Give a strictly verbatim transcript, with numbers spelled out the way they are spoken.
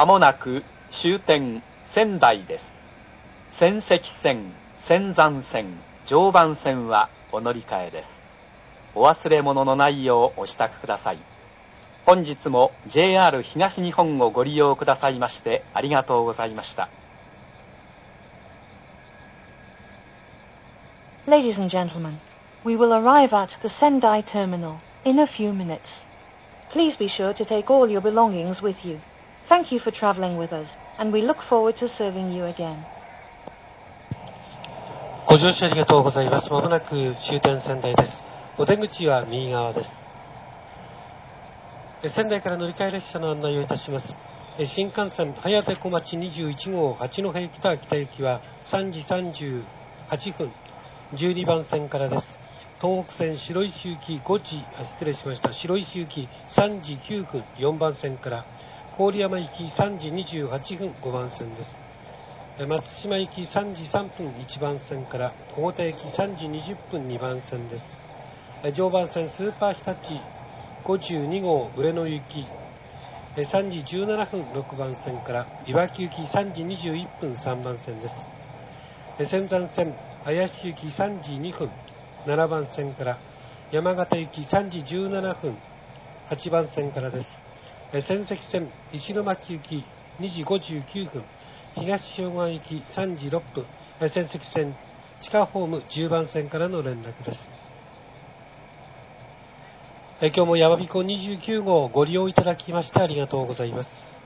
まもなく終点仙台です。仙石線、仙山線、常磐線はお乗り換えです。お忘れ物のないようお支度ください。本日も ジェイアール 東日本をご利用くださいましてありがとうございました。 Ladies and gentlemen, we will arrive at the Sendai terminal in a few minutes. Please be sure to take all your belongings with you. Thank you for traveling with us, and we look forward to serving you again. ご乗車ありがとうございます。まもなく終点仙台です。お出口は右側です。仙台から乗り換え列車の案内をいたします。新幹線早手小町にじゅういち号八戸行きと秋田行きはさんじさんじゅうはっぷん、じゅうにばん線からです。東北線白石行きごじ、あ失礼しました。白石行きさんじきゅうふんよんばん線から、郡山行きさんじにじゅうはっぷんごばん線です。松島行きさんじさんぷんいちばん線から、小田行きさんじにじゅっぷんにばん線です。常磐線スーパー日立ごじゅうに号上野行きさんじじゅうななふんろくばん線から、いわき行きさんじにじゅういっぷんさんばん線です。仙山線綾市行きさんじにふんななばん線から、山形行きさんじじゅうななふんはちばん線からです。仙石線石巻行きにじごじゅうきゅうふん、東塩湾行きさんじろっぷん、仙石線地下ホームじゅうばん線からの連絡です。今日もやまびこにじゅうきゅう号をご利用いただきましてありがとうございます。